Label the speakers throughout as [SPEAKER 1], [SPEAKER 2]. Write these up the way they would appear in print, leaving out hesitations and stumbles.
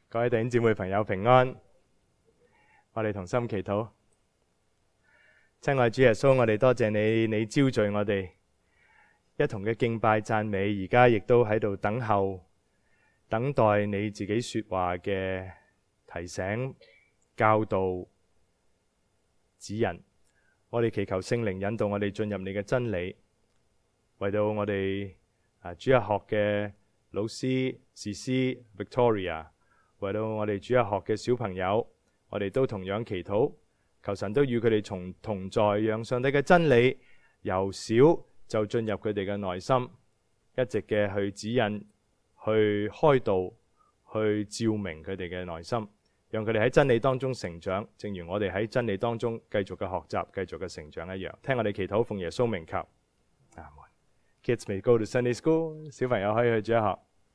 [SPEAKER 1] 各位弟兄姊妹朋友平安，我哋同心祈禱。親愛主耶穌，我哋多謝你，你招聚我哋一同嘅敬拜讚美，而家亦都喺度等候，等待你自己說話嘅提醒、教導、指引。我哋祈求聖靈引導我哋進入你嘅真理，為到我哋主日學嘅老師、士師 Victoria， 為到我哋主日學嘅小朋友，我哋都同樣祈禱，求神都與佢哋同在，讓上帝嘅真理由小就進入佢哋嘅內心，一直嘅去指引、去開導、去照明佢哋嘅內心，讓佢哋喺真理當中成長，正如我哋喺真理當中繼續嘅學習、繼續嘅成長一樣。聽我哋祈禱，奉耶穌名求。阿門。Kids may go to Sunday school， 小朋友可以去主日學。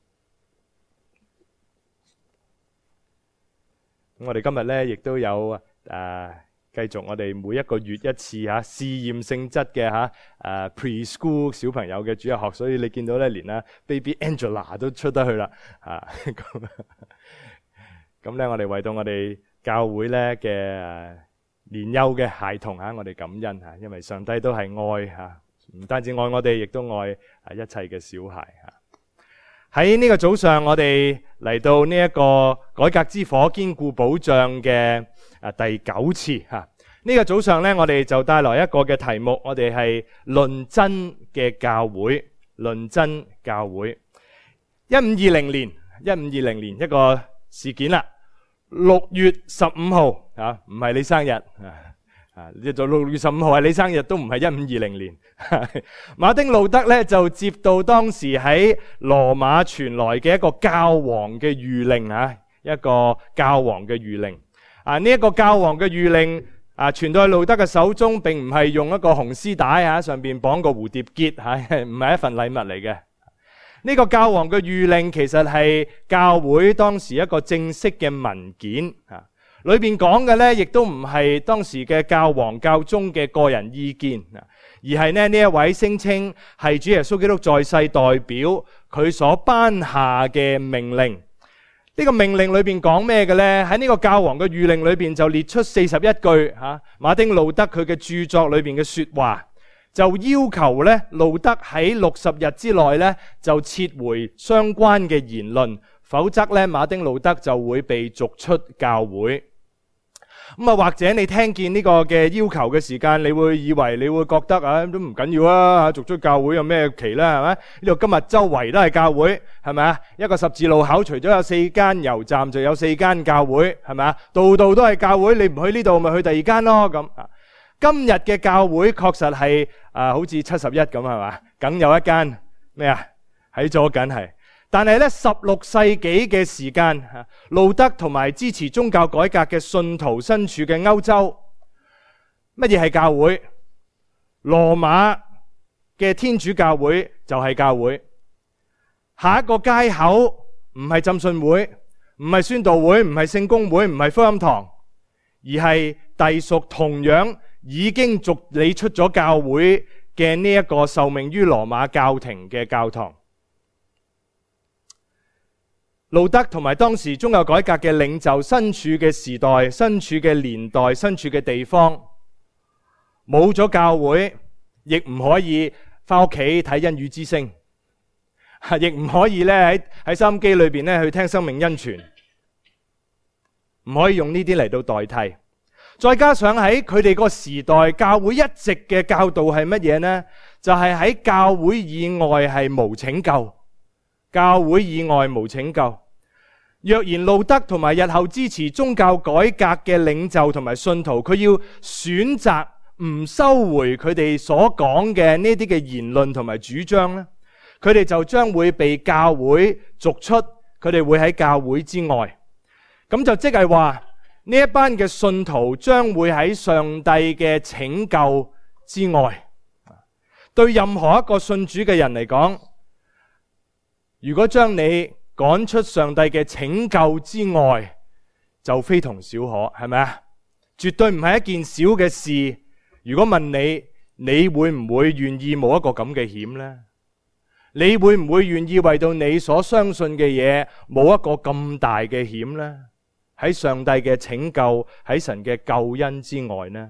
[SPEAKER 1] 咁我哋今日呢亦都有繼續我哋每一個月一次試驗性質嘅preschool 小朋友嘅主日學，所以你見到呢連Baby Angela 都出得去啦。咁呢我哋為到我哋教會呢嘅年幼嘅孩童我哋感恩因為上帝都係愛唔單止愛我哋，亦都愛一切嘅小孩。喺呢個早上，我哋嚟到呢一個改革之火堅固保障嘅第9次呢個早上呢，我哋就帶來一個嘅題目，我哋係論真嘅教會。論真教會。1520年一個事件啦，6月15號唔係你生日就6月15號係你生日，都唔係1520年。馬丁路德咧就接到當時喺羅馬傳來嘅一個教皇嘅諭令一個教皇嘅諭令。呢一個教皇嘅諭令傳到去路德嘅手中，並唔係用一個紅絲帶上邊綁個蝴蝶結唔係一份禮物嚟嘅。呢個教皇嘅諭令其實係教會當時一個正式嘅文件裏邊講嘅呢，亦都唔係當時嘅教皇教宗嘅個人意見，而係呢一位聲稱係主耶穌基督在世代表佢所頒下嘅命令。呢個命令裏邊講咩嘅呢？喺呢個教皇嘅諭令裏邊就列出41句馬丁路德佢嘅著作裏邊嘅說話，就要求呢路德喺60日之內呢就撤回相關嘅言論，否則呢馬丁路德就會被逐出教會。或者你聽見呢個嘅要求嘅時間，你會以為你會覺得都唔緊要啊，逐出教會有咩奇啦，係咪？呢度今日周圍都係教會，係咪啊？一個十字路口除咗有4間油站，就有4間教會，係咪啊？度度都係教會，你唔去呢度咪去第二間咯咁。今日嘅教會確實係好似71咁，係嘛？梗有一間咩啊？喺咗緊係。但係咧，16世紀嘅時間，路德同埋支持宗教改革嘅信徒身處嘅歐洲，乜嘢係教會？羅馬嘅天主教會就係教會。下一個街口唔係浸信會，唔係宣道會，唔係聖公會，唔係福音堂，而係隸屬同樣已經逐理出咗教會嘅呢一個受命於羅馬教廷嘅教堂。路德同埋當時宗教改革嘅領袖身處嘅時代、身處嘅年代、身處嘅地方，冇咗教會，亦唔可以翻屋企睇恩語之聲，亦唔可以咧喺收音機裏邊咧去聽生命恩泉，唔可以用呢啲嚟到代替。再加上喺佢哋個時代，教會一直嘅教導係乜嘢呢？就係喺教會以外係無拯救，教會以外無拯救。若然路德同埋日後支持宗教改革嘅領袖同埋信徒，佢要選擇唔收回佢哋所講嘅呢啲嘅言論同埋主張呢，佢哋就將會被教會逐出，佢哋會喺教會之外。咁就即係話呢一班嘅信徒將會喺上帝嘅拯救之外。對任何一個信主嘅人嚟講，如果將你趕出上帝嘅拯救之外，就非同小可，係咪啊？絕對唔係一件小嘅事。如果問你，你會唔會願意冒一個咁嘅險呢？ 你會唔會願意為到你所相信嘅嘢冇一個咁大嘅險呢？喺上帝嘅拯救，喺神嘅救恩之外呢？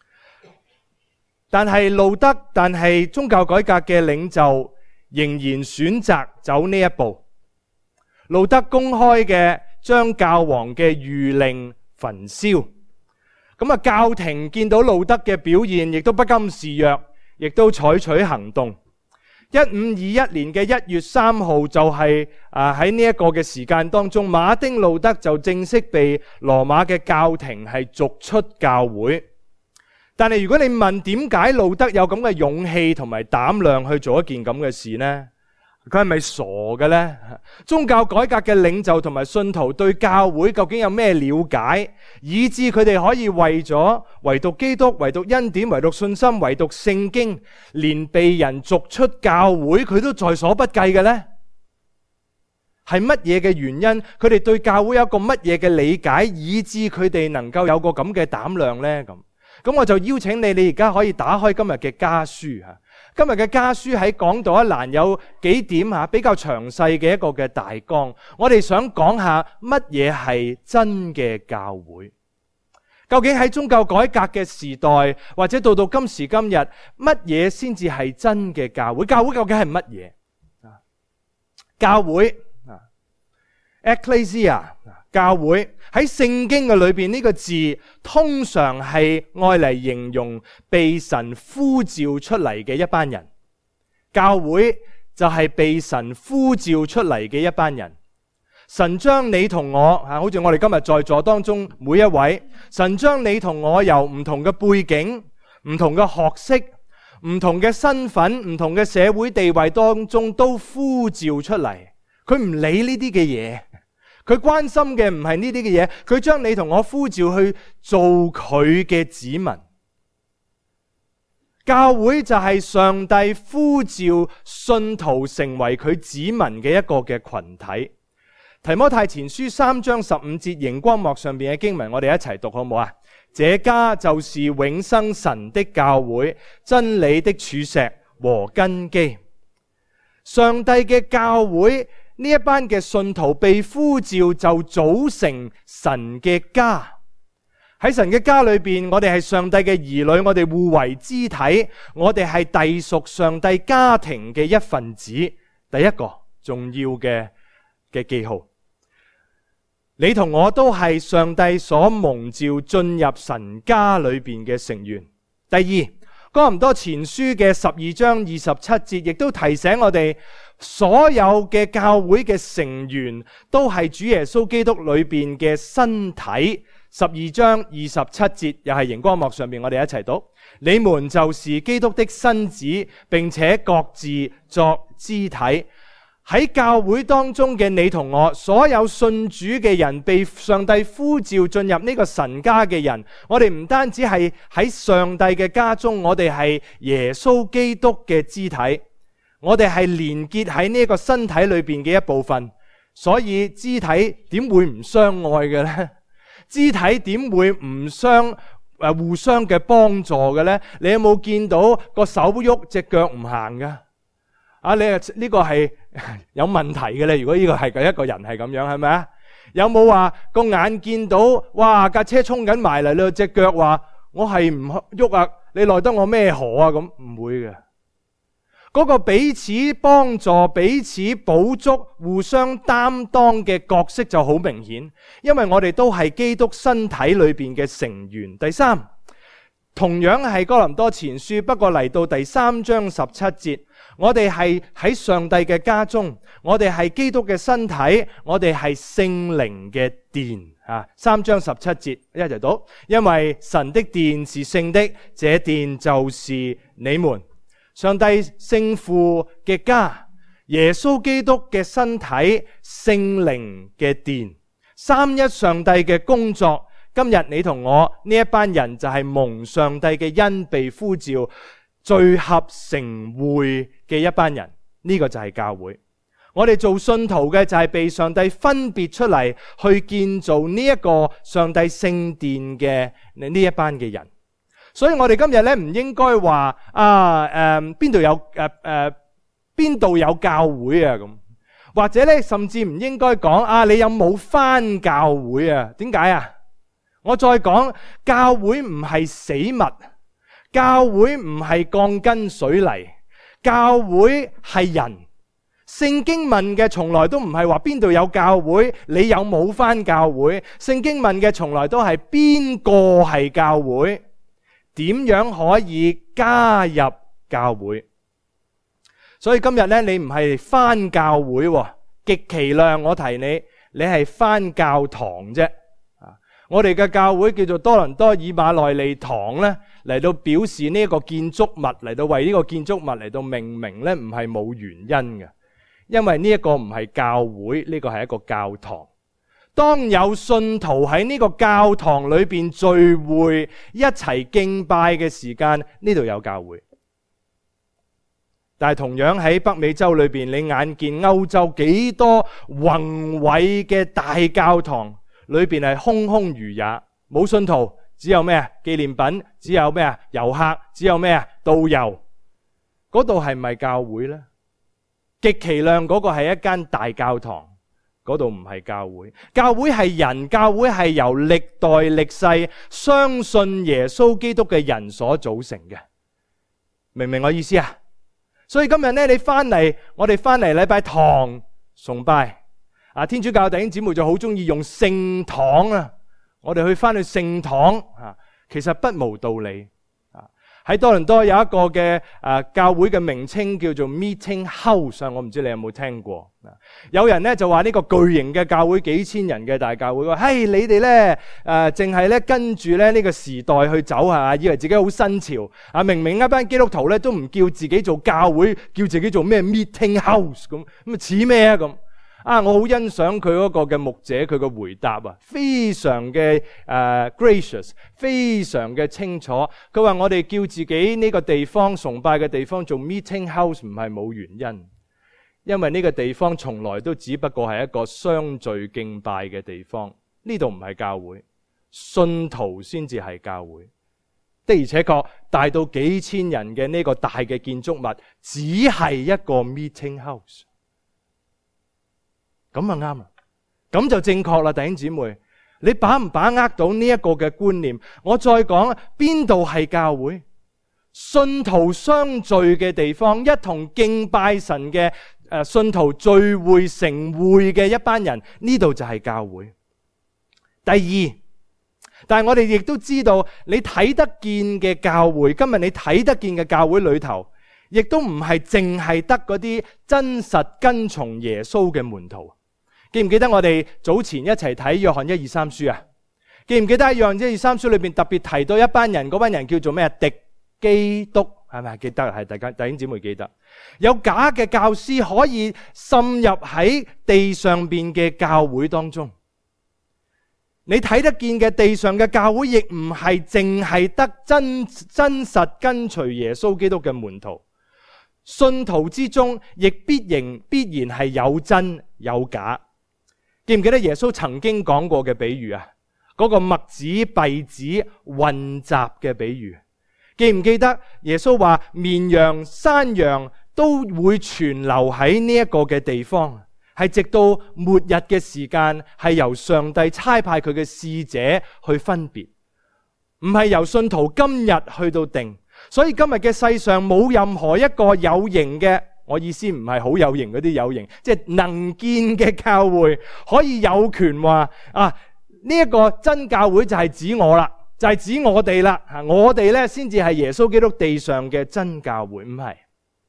[SPEAKER 1] 但係宗教改革嘅領袖仍然選擇走呢一步。路德公開嘅將教皇嘅諭令焚燒。咁啊，教廷見到路德嘅表現，亦都不甘示弱，亦都採取行動。1521年嘅1月3號就係喺呢一個嘅時間當中，馬丁路德就正式被羅馬嘅教廷係逐出教會。但係如果你問點解路德有咁嘅勇氣同埋膽量去做一件咁嘅事呢？佢係咪傻嘅呢？宗教改革嘅領袖同埋信徒對教會究竟有咩了解，以致佢哋可以為咗唯獨基督、唯獨恩典、唯獨信心、唯獨聖經，連被人逐出教會佢都在所不計嘅呢？係乜嘢嘅原因？佢哋對教會有一個乜嘢嘅理解，以致佢哋能夠有個咁嘅膽量呢？咁我就邀請你而家可以打開今日嘅家書吓。今日嘅家書喺講道一欄有幾點比較詳細嘅一個嘅大綱，我哋想講下乜嘢係真嘅教會。究竟喺宗教改革嘅時代，或者到今時今日，乜嘢先至係真嘅教會？教會究竟係乜嘢？教會，Ecclesia， 教會喺聖經嘅裏邊呢個字，通常係愛嚟形容被神呼召出嚟嘅一班人。教會就係被神呼召出嚟嘅一班人。神將你同我，好似我哋今日在座當中每一位，神將你同我由唔同嘅背景、唔同嘅學識、唔同嘅身份、唔同嘅社會地位當中都呼召出嚟。佢唔理呢啲嘅嘢。佢關心嘅唔係呢啲嘅嘢，佢將你同我呼召去做佢嘅子民。教會就係上帝呼召信徒成為佢子民嘅一個嘅群體。提摩太前書3章15節熒光幕上邊嘅經文，我哋一齊讀好唔好啊？這家就是永生神的教會，真理的柱石和根基。上帝嘅教會。呢一班嘅信徒被呼召就組成神嘅家。喺神嘅家裏邊，我哋係上帝嘅兒女，我哋互為肢體，我哋係隸屬上帝家庭嘅一份子。第一個重要嘅記號，你同我都係上帝所蒙召進入神家裏邊嘅成員。第二，哥林多前書嘅12章27節亦都提醒我哋，所有嘅教會嘅成員都係主耶穌基督裏邊嘅身體。12章27節又係熒光幕上面，我哋一齊讀：你們就是基督的身子，並且各自作肢體。喺教會當中嘅你同我，所有信主嘅人，被上帝呼召進入呢個神家嘅人，我哋唔單止係喺上帝嘅家中，我哋係耶穌基督嘅肢體，我哋係連結喺呢個身體裏邊嘅一部分。所以肢體點會唔相愛嘅呢？肢體點會唔互相嘅幫助嘅呢？你有冇見到個手喐，隻腳唔行噶？你呢個係有問題嘅咧。如果呢個係一個人係咁樣，係咪啊？有冇話個眼見到哇架車衝緊埋嚟啦，隻腳話我係唔喐啊？你耐得我咩河啊？咁唔會嘅。嗰個彼此幫助、彼此補足、互相擔當嘅角色就好明顯，因為我哋都係基督身體裏邊嘅成員。第三，同樣係哥林多前書，不過嚟到第3章17節，我哋係喺上帝嘅家中，我哋係基督嘅身體，我哋係聖靈嘅殿。3章17節一齊讀：因為神的殿是聖的，這殿就是你們。上帝聖父嘅家，耶穌基督嘅身體，聖靈嘅殿，三一上帝嘅工作。今日你同我呢一班人就係蒙上帝嘅恩被呼召聚合成會嘅一班人，呢個就係教會。我哋做信徒嘅就係被上帝分別出嚟去建造呢一個上帝聖殿嘅呢一班嘅人。所以我哋今日咧唔應該話邊度有邊度有教會啊？咁或者咧，甚至唔應該講你有冇返教會啊？點解啊？我再講，教會唔係死物，教會唔係鋼筋水泥，教會係人。聖經問嘅從來都唔係話邊度有教會，你有冇返教會？聖經問嘅從來都係邊個係教會，點樣可以加入教會？所以今日咧，你唔係返教會，極其量我提你，你係返教堂啫。我哋嘅教會叫做多倫多以馬內利堂咧，嚟到表示呢一個建築物，嚟到為呢個建築物嚟到命名咧，唔係冇原因嘅。因為呢一個唔係教會，呢個係一個教堂。當有信徒喺呢個教堂裏邊聚會，一齊敬拜嘅時間，呢度有教會。但係同樣喺北美洲裏邊，你眼見歐洲幾多宏偉嘅大教堂，裏邊係空空如也，冇信徒，只有咩啊？紀念品，只有咩啊？遊客，只有咩啊？導遊。嗰度係咪教會呢？極其量嗰個係一間大教堂，嗰度唔係教會。教會係人，教會係由歷代歷世相信耶穌基督嘅人所組成嘅。明唔明我意思啊？所以今日呢，你翻嚟，我哋翻嚟禮拜堂崇拜天主教弟兄姊妹就好中意用聖堂啊，我哋翻去聖堂其實不無道理。喺多倫多有一個嘅教會嘅名稱叫做 Meeting House， 我唔知你有冇聽過。有人咧就話呢個巨型嘅教會，幾千人嘅大教會，話嘿，你哋咧淨係咧跟住咧呢個時代去走以為自己好新潮明明一班基督徒咧都唔叫自己做教會，叫自己做咩 Meeting House 咁似咩啊咁？我好欣賞佢嗰個嘅牧者，佢嘅回答非常嘅gracious， 非常嘅清楚。佢話我哋叫自己呢個地方崇拜嘅地方做 meeting house 唔係冇原因，因為呢個地方從來都只不過係一個相聚敬拜嘅地方，呢度唔係教會，信徒先至係教會。的而且確大到幾千人嘅呢個大嘅建築物，只係一個 meeting house。咁啊啱啦，咁就正確啦，弟兄姊妹，你把唔把握到呢一個嘅觀念？我再講，邊度係教會？信徒相聚嘅地方，一同敬拜神嘅信徒聚會成會嘅一班人，呢度就係教會。第二，但係我哋亦都知道，你睇得見嘅教會，今日你睇得見嘅教會裏頭，亦都唔係淨係得嗰啲真實跟從耶穌嘅門徒。記唔記得我哋早前一齊睇約翰1、2、3書啊？記唔記得喺約翰1、2、3書裏邊特別提到一班人，嗰班人叫做咩？敵基督，係咪？記得係大家弟兄姊妹記得，有假嘅教師可以滲入喺地上邊嘅教會當中。你睇得見嘅地上嘅教會，亦唔係淨係得真實跟隨耶穌基督嘅門徒。信徒之中，亦必然係有真有假。記唔記得耶穌曾經講過嘅比喻啊？嗰個麥子稗子混雜嘅比喻，記唔記得耶穌話綿羊山羊都會存留喺呢一個嘅地方，係直到末日嘅時間，係由上帝差派佢嘅使者去分別，唔係由信徒今日去到定。所以今日嘅世上冇任何一個有形嘅，我意思唔係好有型嗰啲有型，即係能見嘅教會可以有權話呢一個真教會就係指我啦，就係指我哋啦，我哋咧先至係耶穌基督地上嘅真教會，唔係。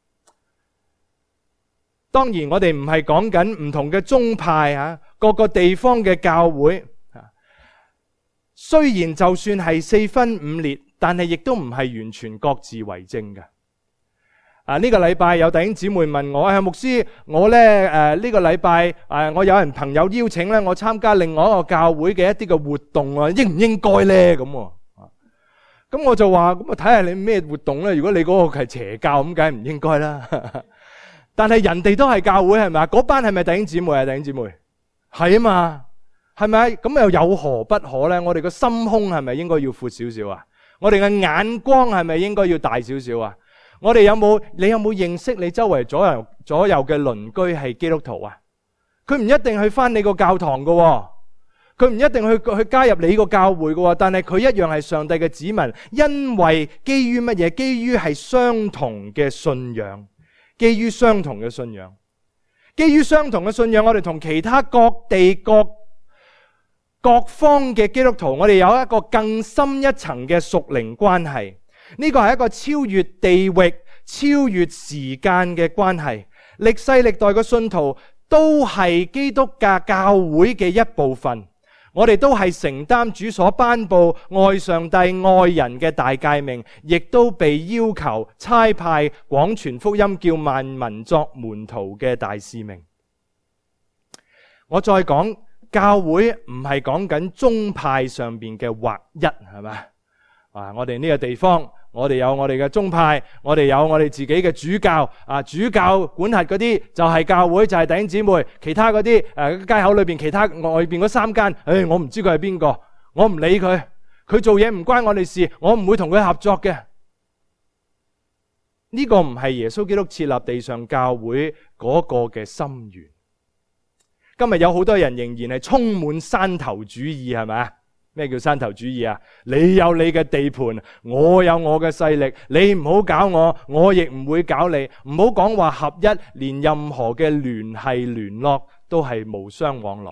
[SPEAKER 1] 當然我哋唔係講緊唔同嘅宗派各個地方嘅教會，雖然就算係4分5裂，但係亦都唔係完全各自為政嘅。呢個禮拜有弟兄姊妹問我，牧師，我咧呢個禮拜我有人朋友邀請咧，我參加另外一個教會嘅一啲嘅活動應唔應該咧？咁我就話咁睇下你咩活動咧。如果你嗰個係邪教，咁梗係唔應該啦。但係人哋都係教會，係咪啊？嗰班係咪弟兄姊妹啊？弟兄姊妹係啊嘛，係咪？咁又有何不可咧？我哋個心胸係咪應該要闊少少啊？我哋嘅眼光係咪應該要大少少啊？ 你有冇認識你周圍左右嘅鄰居係基督徒啊？佢唔一定去返你個教堂㗎，佢唔一定去加入你個教會㗎，但係佢一樣係上帝嘅子民，因為基於乜嘢？基於係相同嘅信仰，基於相同嘅信仰，基於相同嘅信仰，我哋同其他各地各方嘅基督徒，我哋有一個更深一層嘅屬靈關係。呢個係一個超越地域、超越時間嘅關係。歷世歷代嘅信徒都係基督教會嘅一部分，我哋都係承擔主所頒布愛上帝、愛人嘅大誡命，亦都被要求差派廣傳福音，叫萬民作門徒嘅大使命。我再講，教會唔係講緊宗派上邊嘅劃一，係咪？我哋呢個地方，我哋有我哋嘅宗派，我哋有我哋自己嘅主教，主教管轄嗰啲就係教會，就係弟兄姊妹。其他嗰啲街口裏邊，其他外邊嗰3間，我唔知佢係邊個，我唔理佢，佢做嘢唔關我哋事，我唔會同佢合作嘅。呢個唔係耶穌基督設立地上教會嗰個嘅心願。今日有好多人仍然係充滿山頭主義，係咪啊？咩叫山頭主義啊？你有你嘅地盤，我有我嘅勢力，你唔好搞我，我亦唔會搞你。唔好講話合一，連任何嘅聯繫聯絡都係無相往來。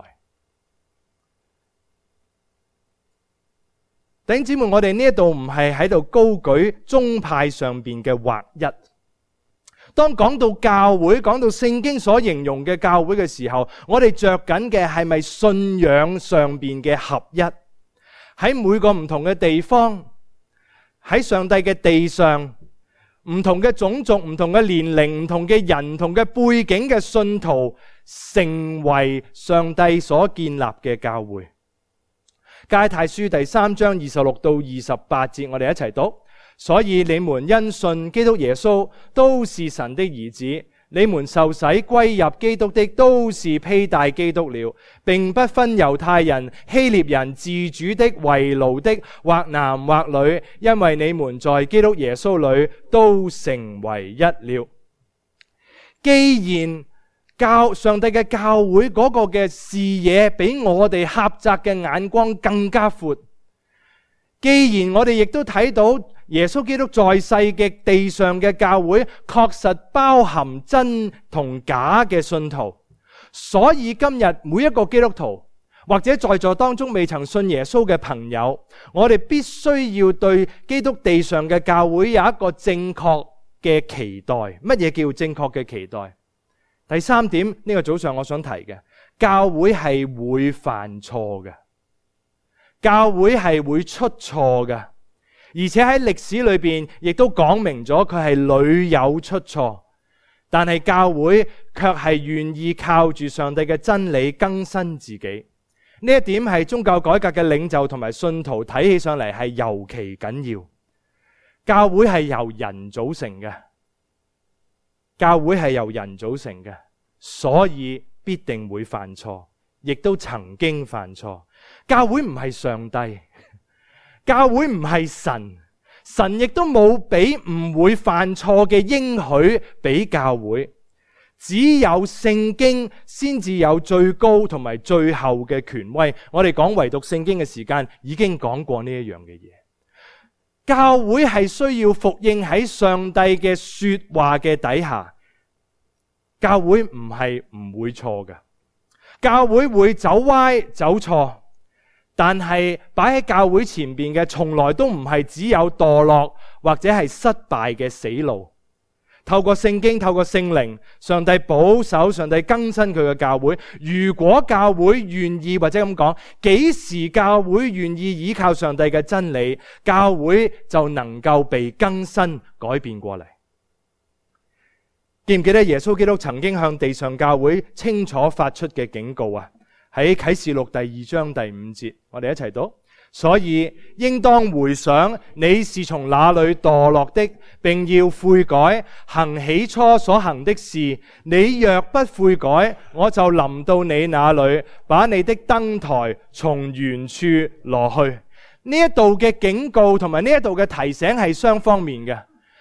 [SPEAKER 1] 弟兄姊妹，我哋呢一度唔係喺度高舉宗派上邊嘅劃一。當講到教會，講到聖經所形容嘅教會嘅時候，我哋着緊嘅係咪信仰上邊嘅合一？喺每個唔同嘅地方，喺上帝嘅地上，唔同嘅種族、唔同嘅年齡、唔同嘅人、唔同嘅背景嘅信徒，成為上帝所建立嘅教會。加拉太書第3章26到28節，我哋一齊讀。所以你們因信基督耶穌都是神的兒子，你們受洗歸入基督的都是披戴基督了，並不分猶太人、希臘人、自主的、為奴的，或男或女，因為你們在基督耶穌裏都成為一了。既然上帝嘅教會嗰個嘅視野比我哋狹窄嘅眼光更加闊，既然我哋亦都睇到耶穌基督在世嘅地上嘅教會確實包含真同假嘅信徒，所以今日每一個基督徒或者在座當中未曾信耶穌嘅朋友，我哋必須要對基督地上嘅教會有一個正確嘅期待。乜嘢叫正確嘅期待？第3點，呢個早上我想提嘅，教會係會犯錯嘅，教會係會出錯嘅。而且喺歷史裏邊亦都講明咗佢係屢有出錯，但係教會卻係願意靠住上帝嘅真理更新自己。呢一點係宗教改革嘅領袖同埋信徒睇起上嚟係尤其緊要。教會係由人組成嘅，教會係由人組成嘅，所以必定會犯錯，亦都曾經犯錯。教會唔係上帝，教會唔係神，神亦都冇俾唔會犯錯嘅應許俾教會。只有聖經先至有最高同埋最後嘅權威。我哋講唯獨聖經嘅時間已經講過呢一樣嘅嘢。教會係需要服膺喺上帝嘅說話嘅底下。教會唔係唔會錯嘅，教會會走歪走錯。但係擺喺教會前邊嘅，從來都唔係只有墮落或者係失敗嘅死路。透過聖經，透過聖靈，上帝保守，上帝更新佢嘅教會。如果教會願意，或者咁講，幾時教會願意依靠上帝嘅真理，教會就能夠被更新改變過嚟。記唔記得耶穌基督曾經向地上教會清楚發出嘅警告啊？喺啟示錄第2章第5節，我哋一齊讀。所以應當回想你是從哪裏墮落的，並要悔改，行起初所行的事。你若不悔改，我就臨到你那裏，把你的燈臺從原處挪去。呢一度嘅警告同埋呢一度嘅提醒係雙方面嘅。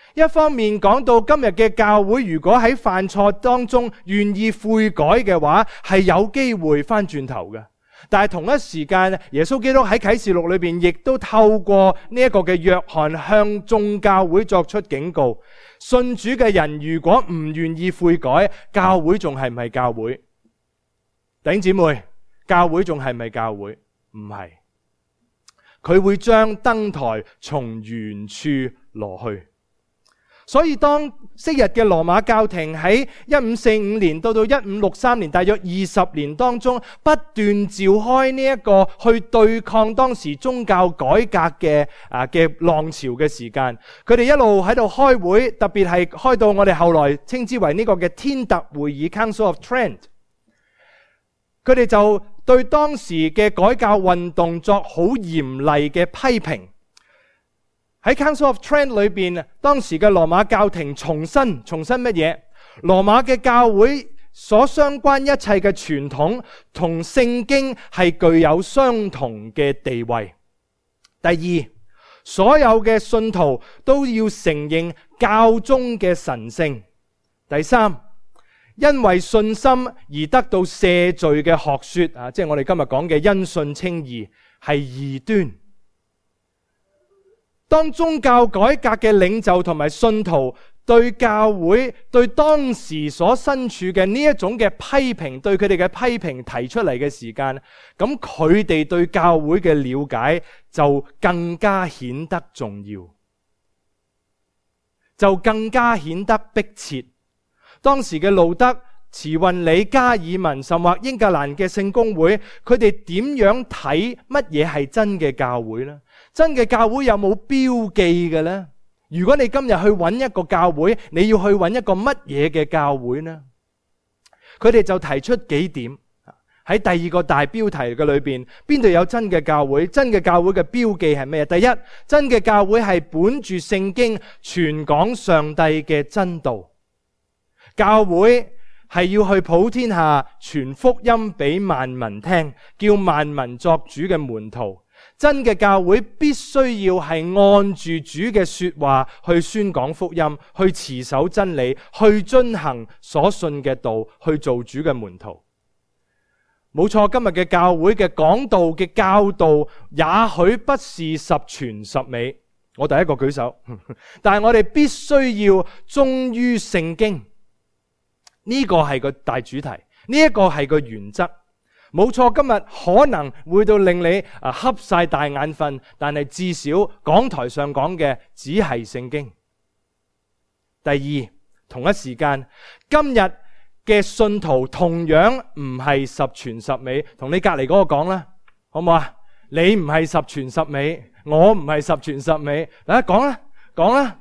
[SPEAKER 2] 一方面講到今日嘅教會，如果喺犯錯當中願意悔改嘅話，係有機會翻轉頭嘅。但係同一時間，耶穌基督喺啟示錄裏邊亦都透過呢一個嘅約翰向眾教會作出警告：信主嘅人如果唔願意悔改，教會仲係唔係教會？弟兄姊妹，教會仲係咪教會？唔係，佢會將燈台從原處挪去。所以當昔日嘅羅馬教廷喺1545年到1563年，大約20年當中，不斷召開呢一個去對抗當時宗教改革嘅浪潮嘅時間，佢哋一路喺度開會，特別係開到我哋後來稱之為呢個嘅天特會議 （Council of Trent）。佢哋就對當時嘅改革運動作好嚴厲嘅批評。喺 Council of Trent 裏邊，當時嘅羅馬教廷重申乜嘢？羅馬嘅教會所相關一切嘅傳統同聖經係具有相同嘅地位。第二，所有嘅信徒都要承認教宗嘅神聖。第三，因為信心而得到赦罪嘅學說即係我哋今日講嘅因信稱義，係異端。當宗教改革嘅領袖同埋信徒對教會、對當時所身處嘅呢一種嘅批評，對佢哋嘅批評提出嚟嘅時間，咁佢哋對教會嘅了解就更加顯得重要，就更加顯得迫切。當時嘅路德、慈運理、加爾文，甚或英格蘭嘅聖公會，佢哋點樣睇乜嘢係真嘅教會呢？真嘅教會有冇標記嘅呢？如果你今日去揾一個教會，你要去揾一個乜嘢嘅教會呢？佢哋就提出幾點。喺第二個大標題嘅裏邊，邊度有真嘅教會？真嘅教會嘅標記係咩？第一，真嘅教會係本住聖經傳講上帝嘅真道。教會係要去普天下傳福音俾萬民聽，叫萬民作主嘅門徒。真嘅教會必須要係按住主嘅說話去宣講福音，去持守真理，去遵行所信嘅道，去做主嘅門徒。冇錯，今日嘅教會嘅講道嘅教導，也許不是十全十美。我第一個舉手，但係我哋必須要忠於聖經。呢個係個大主題，呢一個係個原則。冇錯，今日可能會到令你瞌晒大眼瞓，但係至少講台上講嘅只係聖經。第二，同一時間，今日嘅信徒同樣唔係十全十美。同你隔籬嗰個講啦，好唔好啊？你唔係十全十美，我唔係十全十美。講啦，講啦，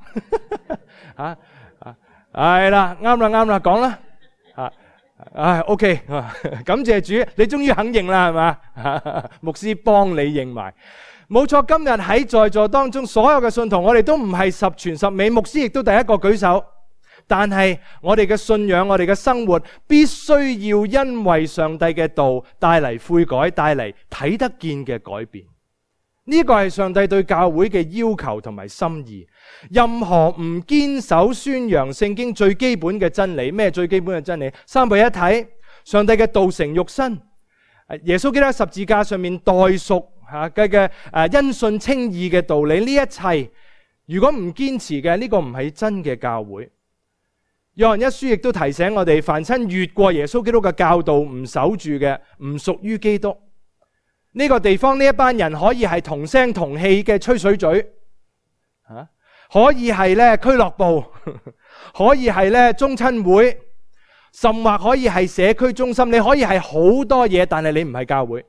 [SPEAKER 2] 係啦，啱啦，講啦。OK， 感謝主，你終於肯認啦，係嘛？牧師幫你認埋，冇錯。今日喺在座當中所有嘅信徒，我哋都唔係十全十美，牧師亦都第一個舉手。但係我哋嘅信仰，我哋嘅生活，必須要因為上帝嘅道帶嚟悔改，帶嚟睇得見嘅改變。呢個係上帝對教會嘅要求同埋心意。任何唔堅守宣揚聖經最基本嘅真理，咩最基本嘅真理？三位一體，上帝嘅道成肉身，耶穌基督喺十字架上面代贖嘅因信稱義嘅道理，呢一切如果唔堅持嘅，呢個唔係真嘅教會。約翰一書亦都提醒我哋，凡親越過耶穌基督嘅教導唔守住嘅，唔屬於基督。呢個地方呢一班人可以係同聲同氣嘅吹水嘴，可以係咧俱樂部，可以係咧中親會，甚或可以係社區中心，你可以係好多嘢，但係你唔係教會。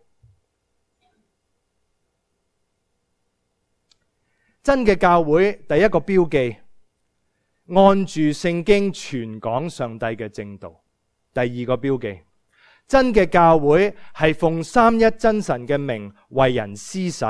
[SPEAKER 2] 真嘅教會第一個標記，按住聖經傳講上帝嘅正道。第二個標記，真嘅教會係奉三一真神嘅名為人施洗，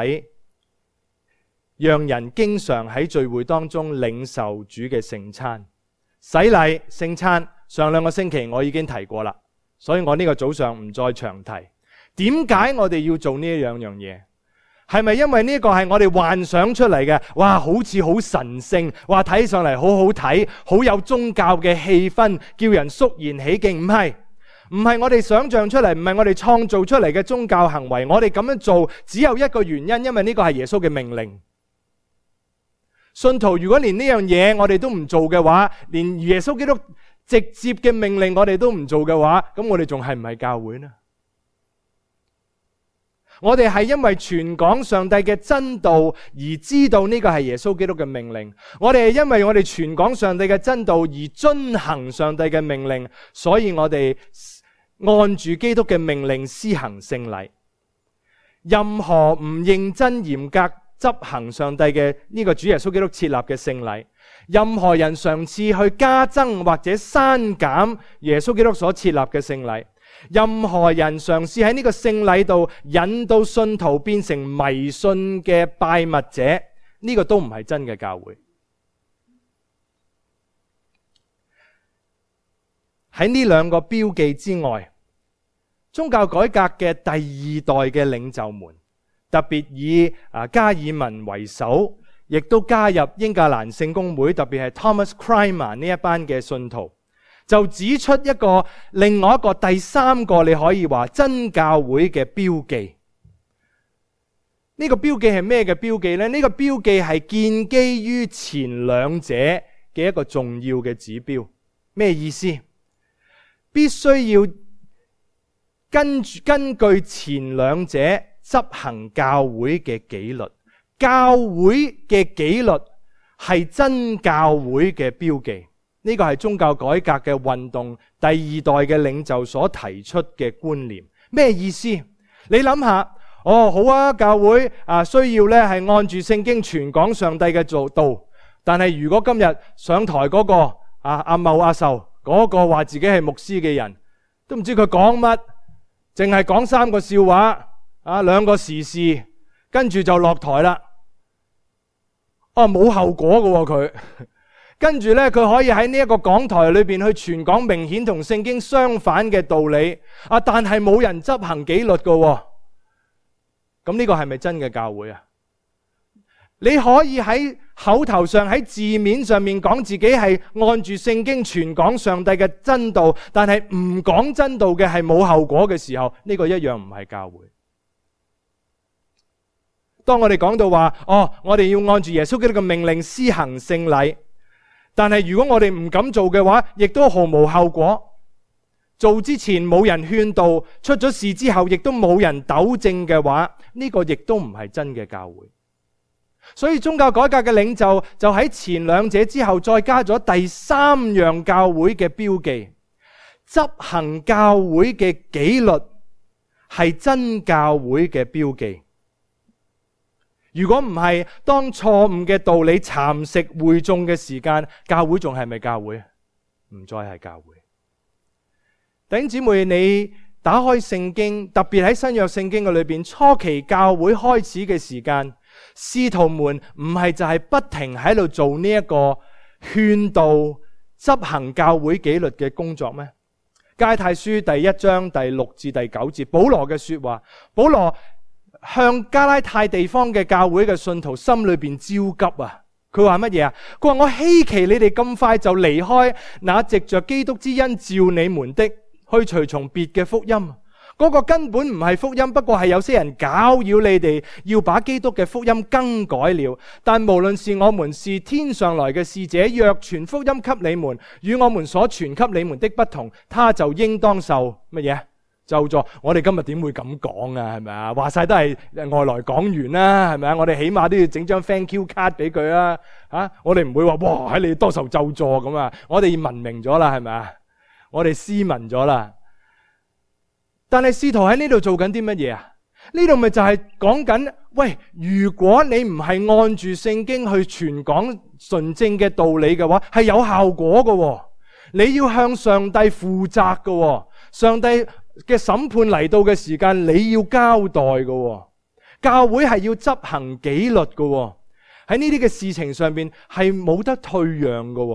[SPEAKER 2] 讓人經常喺聚會當中領受主嘅聖餐。洗禮、聖餐，上兩個星期我已經提過啦，所以我呢個早上唔再詳提。點解我哋要做呢兩樣嘢？ 係咪因為呢個係我哋幻想出嚟嘅？哇，好似好神聖，哇，睇上嚟好好睇，好有宗教嘅氣氛，叫人肅然起敬。唔係我哋想象出嚟，唔係我哋創造出嚟嘅宗教行為。我哋咁樣做只有一個原因，因為呢個係耶穌嘅命令。信徒如果連呢樣嘢我哋都唔做嘅話，連耶穌基督直接嘅命令我哋都唔做嘅話，咁我哋仲係唔係教會呢？我哋係因為傳講上帝嘅真道而知道呢個係耶穌基督嘅命令。我哋係因為我哋傳講上帝嘅真道而遵行上帝嘅命令，所以我哋按住基督嘅命令施行聖禮。任何唔認真嚴格執行上帝嘅呢個主耶穌基督設立嘅聖禮，任何人嘗試去加增或者刪減耶穌基督所設立嘅聖禮，任何人嘗試喺呢個聖禮度引導信徒變成迷信嘅拜物者，呢個都唔係真嘅教會。喺呢兩個標記之外，宗教改革嘅第二代嘅領袖們，特別以加爾文為首，亦都加入英格蘭聖公會，特別係 Thomas Cranmer 呢一班嘅信徒，就指出另外一個第三個你可以話真教會嘅標記。呢個標記係咩嘅標記呢？呢個標記係建基於前兩者嘅一個重要嘅指標。咩意思？必須要根據前兩者執行教會嘅紀律。教會嘅紀律係真教會嘅標記。呢個係宗教改革嘅運動第二代嘅領袖所提出嘅觀念。咩意思？你諗下，好啊，教會需要咧係按住聖經傳講上帝嘅道。但係如果今日上台嗰個阿茂阿壽嗰個話自己係牧師嘅人，都唔知佢講乜，淨係講3個笑話2個時事，跟住就落台啦。冇後果㗎佢。跟住呢，佢可以喺呢一個講台裏邊去傳講明顯同聖經相反嘅道理，但係冇人執行紀律㗎。咁呢個係咪真嘅教會啊？你可以喺口頭上喺字面上面講自己係按住聖經傳講上帝嘅真道，但係唔講真道嘅係冇後果嘅時候，呢個一樣唔係教會。當我哋講到話，我哋要按住耶穌基督嘅命令施行聖禮，但係如果我哋唔敢做嘅話，亦都毫無後果。做之前冇人勸導，出咗事之後亦都冇人糾正嘅話，呢個亦都唔係真嘅教會。所以宗教改革嘅領袖就喺前兩者之後再加咗第三樣教會嘅標記，執行教會嘅紀律係真教會嘅標記。如果唔係，當錯誤嘅道理蠶食會眾嘅時間，教會仲係咪教會？唔再係教會。弟兄姊妹，你打開聖經，特別喺新約聖經嘅裏邊，初期教會開始嘅時間，使徒們唔係就係不停喺度做呢一個勸導、執行教會紀律嘅工作咩？加拉太書第1章第6至第9節，保羅嘅說話，保羅向加拉太地方嘅教會嘅信徒心裏邊焦急啊！佢話乜嘢啊？佢話，我稀奇你哋咁快就離開那藉着基督之恩召你們的，去隨從別嘅福音。嗰個根本唔係福音，不過係有些人攪擾你哋，要把基督嘅福音更改了。但無論是我們是天上來嘅使者，若傳福音給你們，與我們所傳給你們的不同，他就應當受乜嘢？就助。我哋今日點會咁講啊？係咪啊？話晒都係外來講員啦，係咪啊？我哋起碼都要整張 thank you card 俾佢啊！我哋唔會話哇喺你多受咒助咁啊！我哋文明咗啦，係咪啊？我哋斯文咗啦。但係使徒喺呢度做緊啲乜嘢啊？呢度咪就係講緊，喂，如果你唔係按住聖經去傳講純正嘅道理嘅話，係有效果嘅。你要向上帝負責嘅。上帝嘅審判嚟到嘅時間，你要交代嘅。教會係要執行紀律嘅。喺呢啲嘅事情上邊係冇得退讓嘅。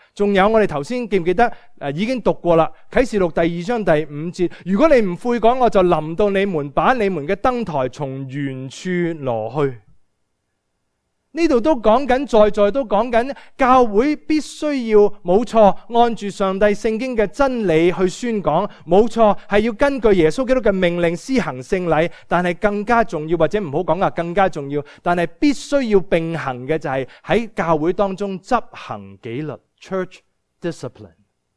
[SPEAKER 2] 仲有我哋頭先記唔記得已經讀過啦，啟示錄第2章第5節，如果你唔悔改，我就臨到你們，把你們嘅燈台從原處挪去。呢度都講緊，在都講緊，教會必須要冇錯，按住上帝聖經嘅真理去宣講，冇錯，係要根據耶穌基督嘅命令施行聖禮。但係更加重要，或者唔好講啊，更加重要，但係必須要並行嘅就係喺教會當中執行紀律 （church discipline）。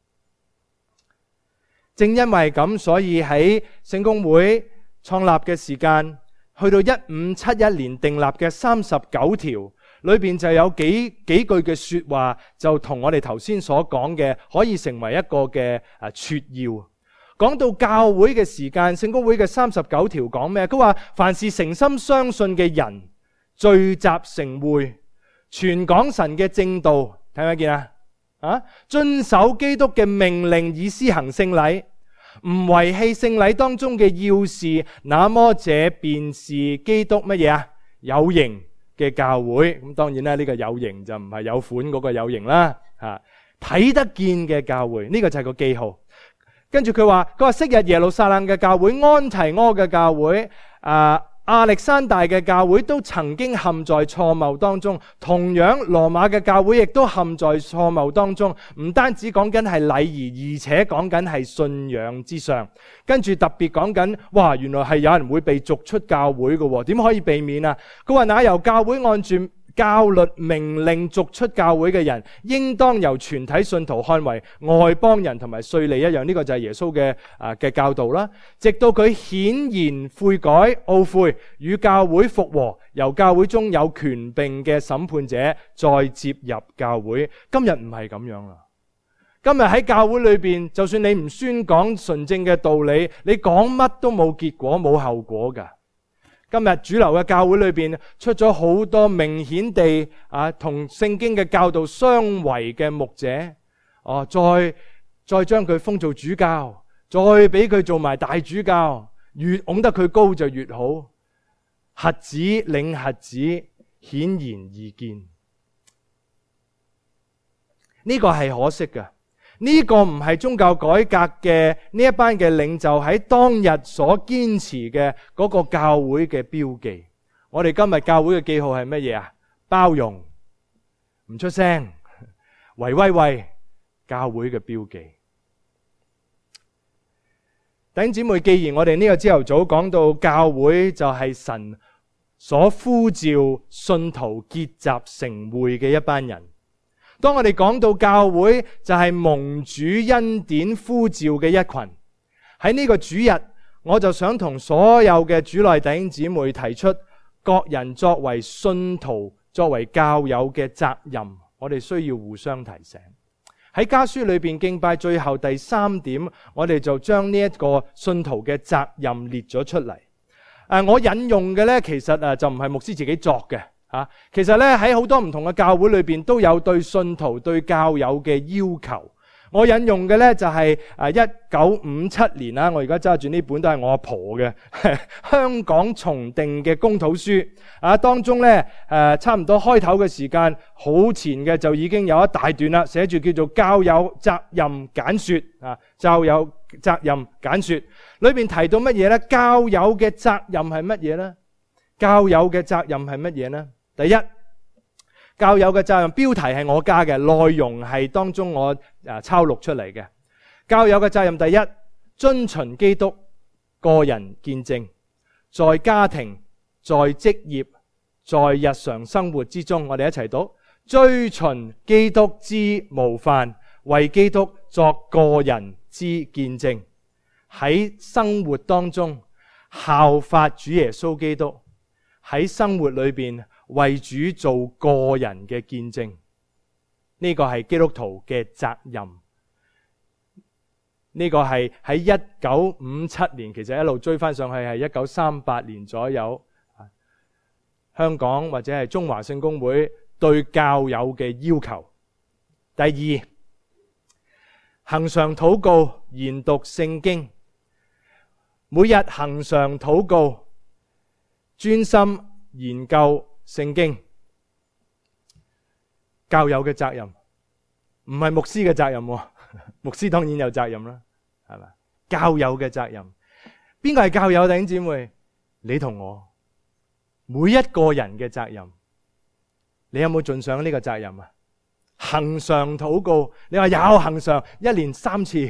[SPEAKER 2] 正因為咁，所以喺聖公會創立嘅時間，去到1571年訂立嘅39條裏邊就有幾句嘅說話，就同我哋頭先所講嘅可以成為一個嘅撮要。講到教會嘅時間，聖公會嘅39條講咩？佢話凡是誠心相信嘅人聚集成會，傳講神嘅正道，睇唔睇見啊？遵守基督嘅命令以施行聖禮，唔遺棄聖禮當中嘅要事，那麼這便是基督乜嘢啊？有形嘅教會。咁當然啦，呢個有形就唔係有款嗰個有形啦，睇得見嘅教會，呢個就係個記號。跟住佢話昔日耶路撒冷嘅教會、安提阿嘅教會、亞歷山大嘅教會都曾經陷在錯謬當中，同樣羅馬嘅教會亦都陷在錯謬當中。唔單止講緊係禮儀，而且講緊係信仰之上。跟住特別講緊，哇，原來係有人會被逐出教會嘅，點可以避免啊？佢話那由教會按住教律命令逐出教會嘅人，應當由全體信徒看為外邦人同埋稅吏一樣。呢個就係耶穌嘅教導啦。直到佢顯然悔改懊悔，與教會復和，由教會中有權柄嘅審判者再接入教會。今日唔係咁樣啦。今日喺教會裏邊，就算你唔宣講純正嘅道理，你講乜都冇結果冇後果噶。今日主流嘅教會裏邊出咗好多明顯地同聖經嘅教導相違嘅牧者，再將佢封做主教，再俾佢做埋大主教，越拱得佢高就越好。瞎子領瞎子，顯然易見。呢個係可惜嘅。呢個唔係宗教改革嘅呢一班嘅領袖喺當日所堅持嘅嗰個教會嘅標記。我哋今日教會嘅記號係乜嘢啊？包容，唔出聲，喂，教會嘅標記。弟兄姊妹，既然我哋呢個朝頭早講到教會就係神所呼召信徒結集成會嘅一班人，當我哋講到教會就係蒙主恩典呼召嘅一群，喺呢個主日，我就想同所有嘅主內弟兄姊妹提出，各人作為信徒、作為教友嘅責任，我哋需要互相提醒。喺家書裏邊敬拜最後第3點，我哋就將呢一個信徒嘅責任列咗出嚟。我引用嘅呢，其實就唔係牧師自己作嘅。其實咧喺好多唔同嘅教會裏邊都有對信徒對教友嘅要求。我引用嘅呢就係1957年啦，我而家揸住呢本都係我阿婆嘅香港重訂嘅公禱書。當中呢差唔多開頭嘅時間好前嘅就已經有一大段啦，寫住叫做教友責任簡說。教友責任簡說裏邊提到乜嘢呢？教友嘅責任係乜嘢呢？教友嘅責任係乜嘢呢？第一，教友嘅責任標題係我加嘅，內容係當中我抄錄出嚟嘅。教友嘅責任第一，遵循基督個人見證，在家庭、在職業、在日常生活之中，我哋一齊讀，追循基督之模範，為基督作個人之見證，喺生活當中效法主耶穌基督，喺生活裏邊為主做個人嘅見證，呢個係基督徒嘅責任。呢個係喺1957年，其實一路追翻上去係1938年左右，香港或者係中華聖公會對教友嘅要求。第二，恆常禱告、研讀聖經，每日恆常禱告，專心研究聖經。教友嘅責任。 唔係牧師嘅責任喎，牧師當然有責任啦，係咪？教友嘅責任，邊個係教友？弟兄姊妹，你同我，每一個人嘅責任，你有冇盡上呢個責任啊？恆常禱告，你話有恆常，一年3次，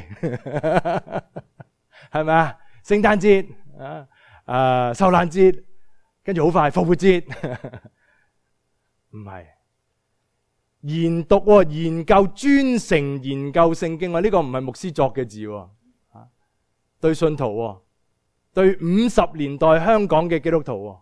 [SPEAKER 2] 係咪啊？聖誕節受難節，跟住好快復活節，唔係。研讀喎，研究專誠研究聖經喎，呢個唔係牧師作嘅字喎，對信徒喎，對50年代香港嘅基督徒喎。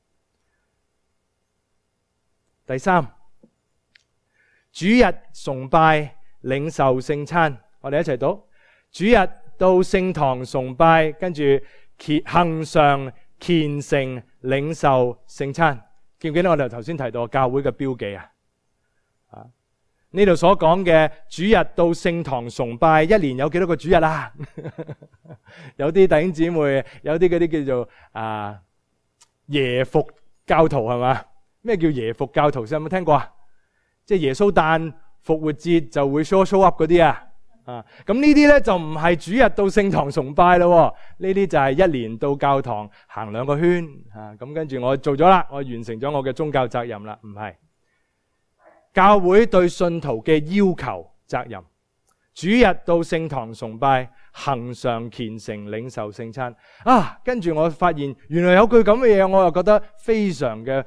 [SPEAKER 2] 第三，主日崇拜領受聖餐，我哋一齊讀。主日到聖堂崇拜，跟住恆常虔誠領受聖餐。記唔記得我哋頭先提到教會嘅標記啊？呢度所講嘅主日到聖堂崇拜，一年有幾多個主日啊？有啲弟兄姊妹，有啲嗰啲叫做耶服教徒係嘛？咩叫耶服教徒？有冇聽過啊？即係耶穌誕復活節就會 show up 嗰啲啊？咁呢啲呢就唔係主日到聖堂崇拜咯，呢啲就係一年到教堂行2個圈咁跟住我做咗啦，我完成咗我嘅宗教責任啦，唔係。教會對信徒嘅要求責任，主日到聖堂崇拜，恆常虔誠領受聖餐。跟住我發現原來有句咁嘅嘢，我又覺得非常嘅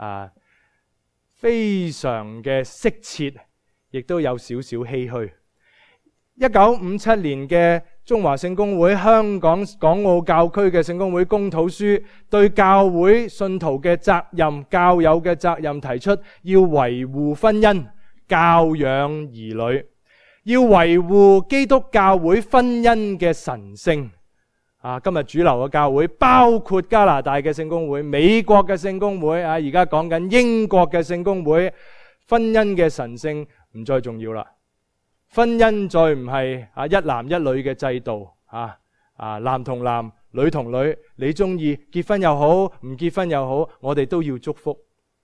[SPEAKER 2] 適切，亦都有少少唏噓。1957年嘅中華聖公會香港港澳教區嘅聖公會公禱書對教會信徒嘅責任、教友嘅責任提出，要維護婚姻、教養兒女，要維護基督教會婚姻嘅神聖。今日主流嘅教會包括加拿大嘅聖公會、美國嘅聖公會，而家講緊英國嘅聖公會，婚姻嘅神聖唔再重要啦。婚姻再唔係一男一女嘅制度，男同男、女同女，你中意結婚又好，唔結婚又好，我哋都要祝福。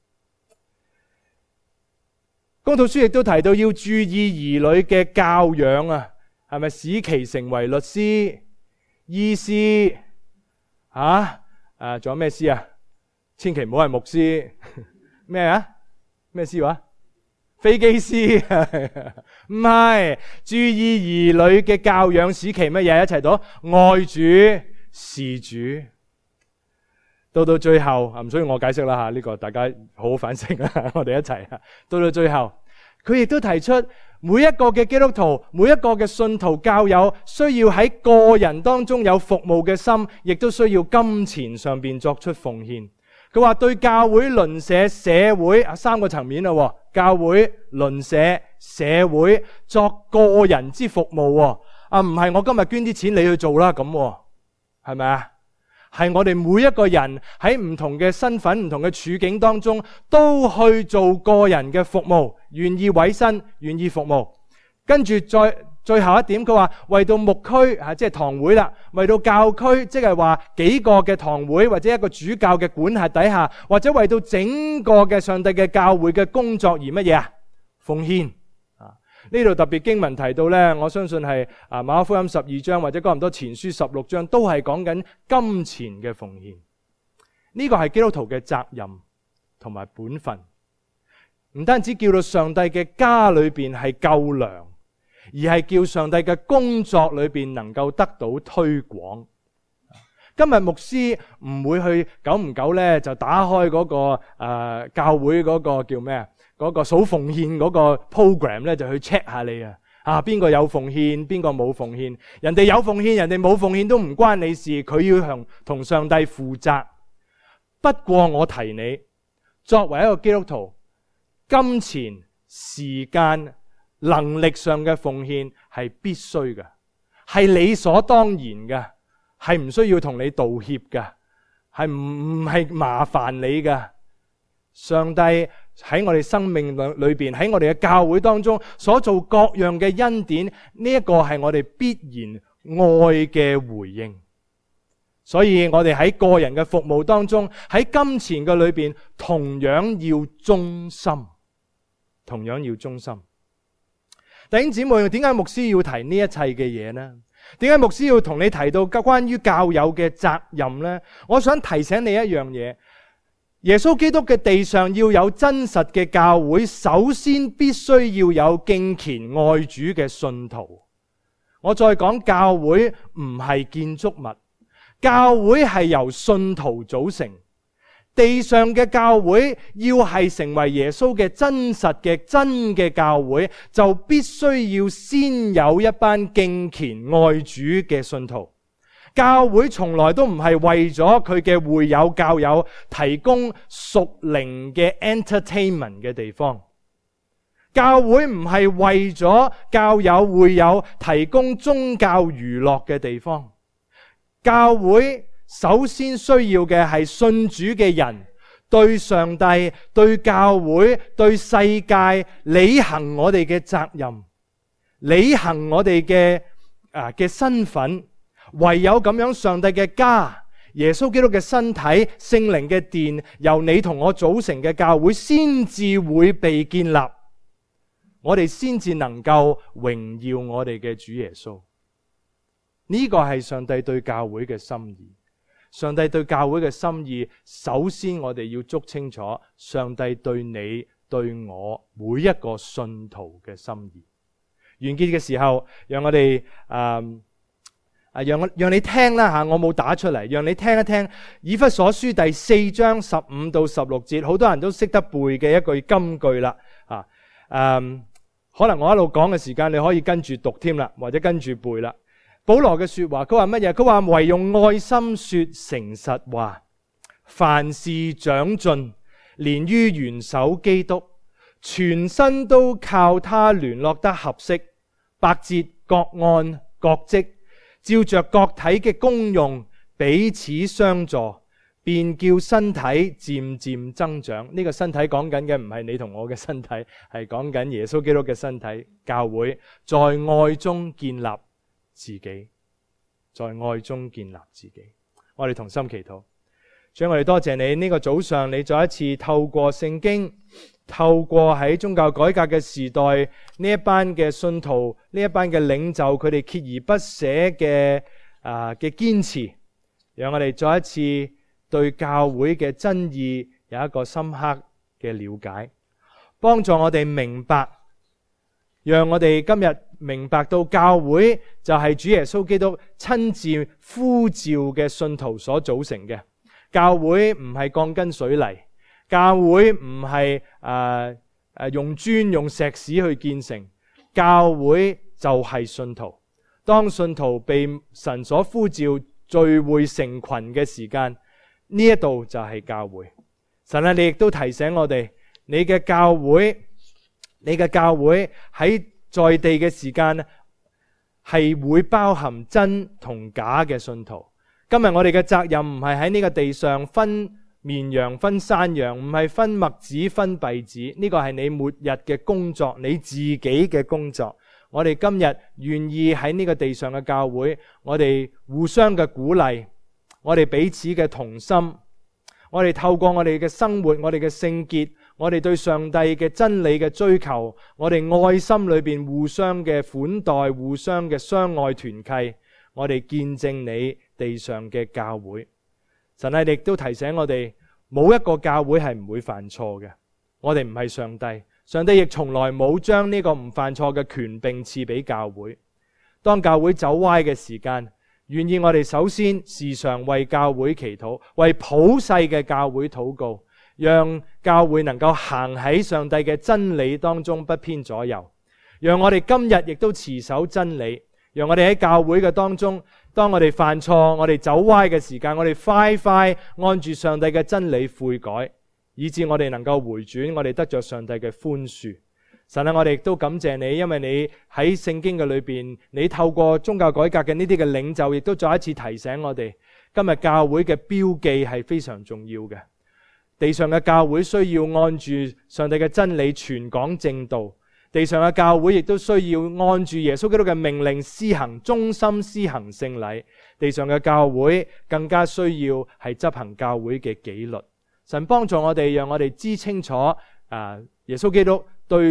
[SPEAKER 2] 公禱書亦都提到要注意兒女嘅教養啊，係咪使其成為律師、醫師仲有咩師啊？千祈唔好係牧師咩啊？咩師話？飛機師唔係，注意兒女嘅教養，使其乜嘢？一齊讀愛主事主。到最後唔需要我解釋啦，呢個大家好好反省啦，我哋一齊到最後，佢亦都提出每一個嘅基督徒，每一個嘅信徒教友，需要喺個人當中有服務嘅心，亦都需要金錢上邊作出奉獻。佢話對教會、鄰舍、社會3個層面啦，教會、鄰舍、社會作個人之服務，唔係我今日捐啲錢你去做啦，咁係咪啊？係我哋每一個人喺唔同嘅身份、唔同嘅處境當中，都去做個人嘅服務，願意委身，願意服務。跟住最後一點，佢話為到牧區即係堂會啦，為到教區，即係話幾個嘅堂會或者一個主教嘅管轄底下，或者為到整個嘅上帝嘅教會嘅工作而乜嘢啊？奉獻。呢度特別經文提到呢，我相信係馬可福音12章或者哥林多前書16章都係講緊金錢嘅奉獻。呢個係基督徒嘅責任同埋本分，唔單止叫到上帝嘅家裏邊係夠糧，而係叫上帝嘅工作裏邊能夠得到推廣。今日牧師唔會去久唔久呢就打開嗰個教會嗰個叫咩啊？嗰個數奉獻嗰個 program 咧，就去 check 下你邊個有奉獻，邊個冇奉獻。人哋有奉獻，人哋冇奉獻都唔關你事，佢要同上帝負責。不過我提你，作為一個基督徒，金錢、時間、能力上嘅奉獻係必須嘅，係理所當然嘅，係唔需要同你道歉嘅，係唔係麻煩你嘅。上帝喺我哋生命裏邊，喺我哋嘅教會當中所做各樣嘅恩典，呢一個係我哋必然愛嘅回應。所以我哋喺個人嘅服務當中，喺金錢嘅裏邊，同樣要忠心，同樣要忠心。 弟兄姊妹，點解牧師要提呢一切嘅嘢呢？點解牧師要同你提到關於教友嘅責任呢？我想提醒你一樣嘢，耶穌基督嘅地上要有真實嘅教會，首先必須要有敬虔愛主嘅信徒。我再講，教會唔係建築物，教會係由信徒組成。地上嘅教會要係成為耶穌嘅真實嘅真嘅教會，就必須要先有一班敬虔愛主嘅信徒。教會從來都唔係為咗佢嘅會友教友提供屬靈嘅 entertainment 嘅地方。教會唔係為咗教友會友提供宗教娛樂嘅地方。教會首先需要嘅係信主嘅人對上帝、對教會、對世界履行我哋嘅責任，履行我哋嘅身份。唯有咁樣，上帝嘅家、耶穌基督嘅身體、聖靈嘅殿，由你同我組成嘅教會，先至會被建立。我哋先至能夠榮耀我哋嘅主耶穌。呢個係上帝對教會嘅心意。上帝對教會嘅心意，首先我哋要捉清楚上帝對你、對我每一個信徒嘅心意。完結嘅時候，讓我哋讓你聽啦吓，我冇打出嚟，讓你聽一聽以弗所書第4章15到16節，好多人都識得背嘅一句金句啦。可能我一路講嘅時間，你可以跟住讀添啦，或者跟住背啦。保羅嘅說話，佢話乜嘢？佢話唯用愛心說誠實話，凡事長進，連於元首基督，全身都靠他聯絡得合適，百節各按各職，照着各體嘅功用彼此相助，便叫身體漸漸增長。呢個身體講緊嘅唔係你同我嘅身體，係講緊耶穌基督嘅身體，教會在愛中建立自己，在愛中建立自己。我哋同心祈禱。主，我哋多謝你呢個早上，你再一次透過聖經，透過喺宗教改革嘅時代，呢一班嘅信徒，呢一班嘅領袖，佢哋鍥而不捨嘅堅持，讓我哋再一次對教會嘅真義有一個深刻嘅了解，幫助我哋明白，讓我哋今日明白到教會就係主耶穌基督親自呼召嘅信徒所組成嘅。教會唔係鋼筋水泥，教會唔係用磚用石屎去建成，教會就係信徒。當信徒被神所呼召聚會成群嘅時間，呢一度就係教會。神啊，你亦都提醒我哋，你嘅教會喺在地嘅時間係會包含真同假嘅信徒。今日我哋嘅責任唔係喺呢個地上分綿羊分山羊，唔係分麥子分稗子，呢個係你末日嘅工作，你自己嘅工作。我哋今日願意喺呢個地上嘅教會，我哋互相嘅鼓勵，我哋彼此嘅同心，我哋透過我哋嘅生活，我哋嘅聖潔，我哋對上帝嘅真理嘅追求，我哋愛心裏邊互相嘅款待，互相嘅相愛團契，我哋見證你地上嘅教會。神係亦都提醒我哋，冇一個教會係唔會犯錯嘅。我哋唔係上帝，上帝亦從來冇將呢個唔犯錯嘅權柄賜俾教會。當教會走歪嘅時間，願意我哋首先時常為教會祈禱，為普世嘅教會禱告，讓教會能夠行喺上帝嘅真理當中，不偏左右。讓我哋今日亦都持守真理，讓我哋喺教會嘅當中，當我哋犯錯，我哋走歪嘅時間，我哋快按住上帝嘅真理悔改，以致我哋能夠回轉，我哋得着上帝嘅寬恕。神啊，我哋亦都感謝你，因為你喺聖經嘅裏邊，你透過宗教改革嘅呢啲嘅領袖，亦都再一次提醒我哋，今日教會嘅標記係非常重要嘅。地上嘅教會需要按住上帝嘅真理傳講正道，地上嘅教會亦都需要按住耶穌基督嘅命令施行忠心施行聖禮。地上嘅教會更加需要係執行教會嘅紀律。神幫助我哋，讓我哋知清楚耶穌基督對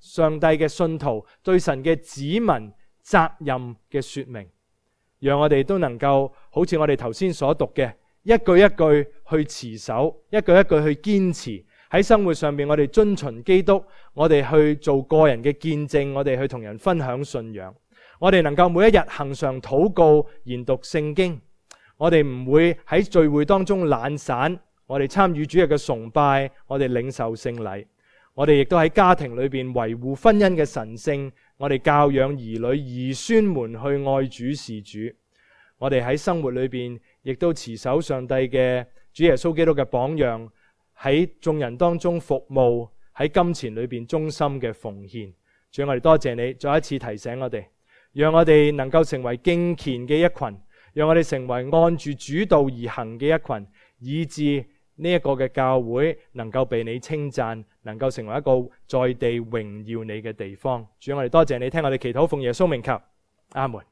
[SPEAKER 2] 上帝嘅信徒對神嘅子民責任嘅說明，讓我哋都能夠好似我哋頭先所讀嘅，一句一句去持守，一句一句去堅持，喺生活上面我哋遵循基督，我哋去做個人嘅見證，我哋去同人分享信仰，我哋能夠每一日恆常禱告研讀聖經，我哋唔會喺聚會當中懶散，我哋參與主日嘅崇拜，我哋領受聖禮，我哋亦都喺家庭裏邊維護婚姻嘅神聖，我哋教養兒女兒孫們去愛主事主，我哋喺生活裏邊亦都持守上帝嘅主耶穌基督嘅榜樣，喺眾人當中服務，喺金錢裏邊忠心嘅奉獻。主，我哋多謝你再一次提醒我哋，讓我哋能夠成為敬虔嘅一群，讓我哋成為按住主道而行嘅一群，以致呢一個嘅教會能夠被你稱讚，能夠成為一個在地榮耀你嘅地方。主，我哋多謝你聽我哋祈禱，奉耶穌名求，阿門。